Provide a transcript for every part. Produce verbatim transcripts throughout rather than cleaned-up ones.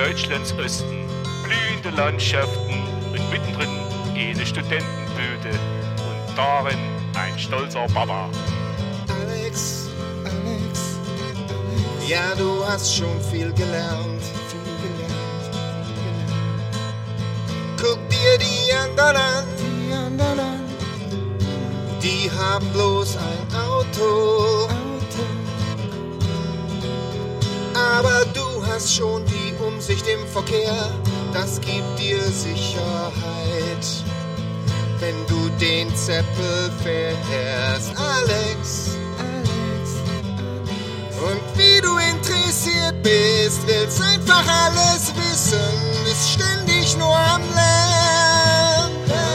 Deutschlands Osten, blühende Landschaften und mittendrin eine Studentenbude und darin ein stolzer Papa. Alex, Alex, Alex, ja, du hast schon viel gelernt, viel gelernt, viel gelernt. Guck dir die anderen an, die anderen an, die haben bloß ein Auto, Auto. Aber du hast schon die Umsicht im Verkehr, das gibt dir Sicherheit, wenn du den Zeppel fährst, Alex. Alex, Alex. Und wie du interessiert bist, willst einfach alles wissen, bist ständig nur am Lernen.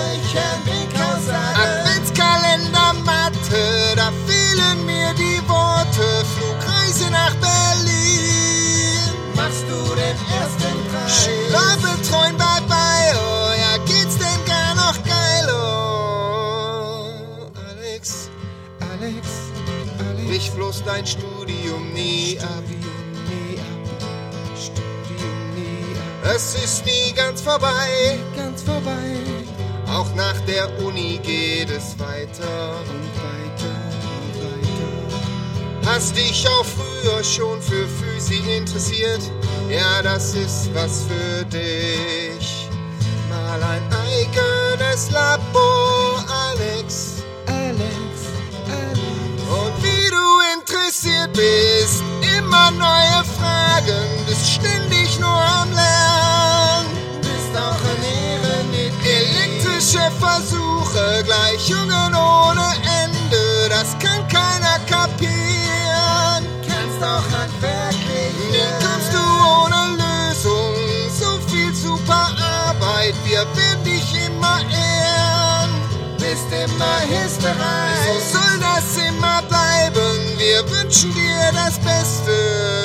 Adventskalender, Mathe, da fehlen mir die Worte, Flugreise nach Berlin. Machst du den ersten Preis? Schüler betreuen, bye bye, oh, ja, geht's denn gar noch geil, oh. Alex, Alex, Alex, brich bloß dein Studium nie ab. Nie ab. Studium nie ab. Es ist nie ganz vorbei, ganz vorbei. Auch nach der Uni geht es weiter und weiter und weiter. Hast dich auch früher schon für Physik interessiert? Ja, das ist was für dich. Mal ein eigenes Labor, Alex. Alex, Alex. Und wie du interessiert bist, immer neue Fragen, bist ständig nur am Lernen. Bist auch ein Ehrenmitglied. Elektrische Versuche, Gleichungen ohne Ende, das kann keiner kapieren. Kannst auch handwerklich, nie kommst du ohne Lösung, so viel super Arbeit, wir werden dich immer ehren. Bist immer hilfsbereit, so soll das immer bleiben, wir wünschen dir das Beste.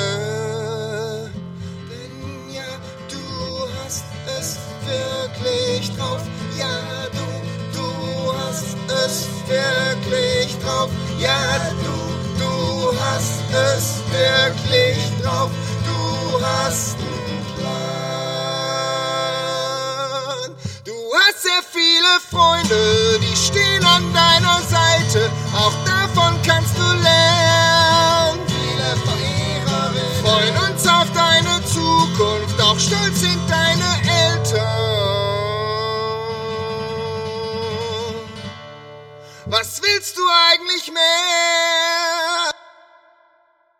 Denn ja, du hast es wirklich drauf, ja, du, du hast es wirklich drauf, ja, du, du hast es wirklich drauf, du hast einen Plan. Du hast sehr viele Freunde, die stehen an deiner Seite, auch davon kannst du lernen. Viele Verehrerinnen freuen uns auf deine Zukunft, auch stolz sind deine Eltern. Was willst du eigentlich mehr?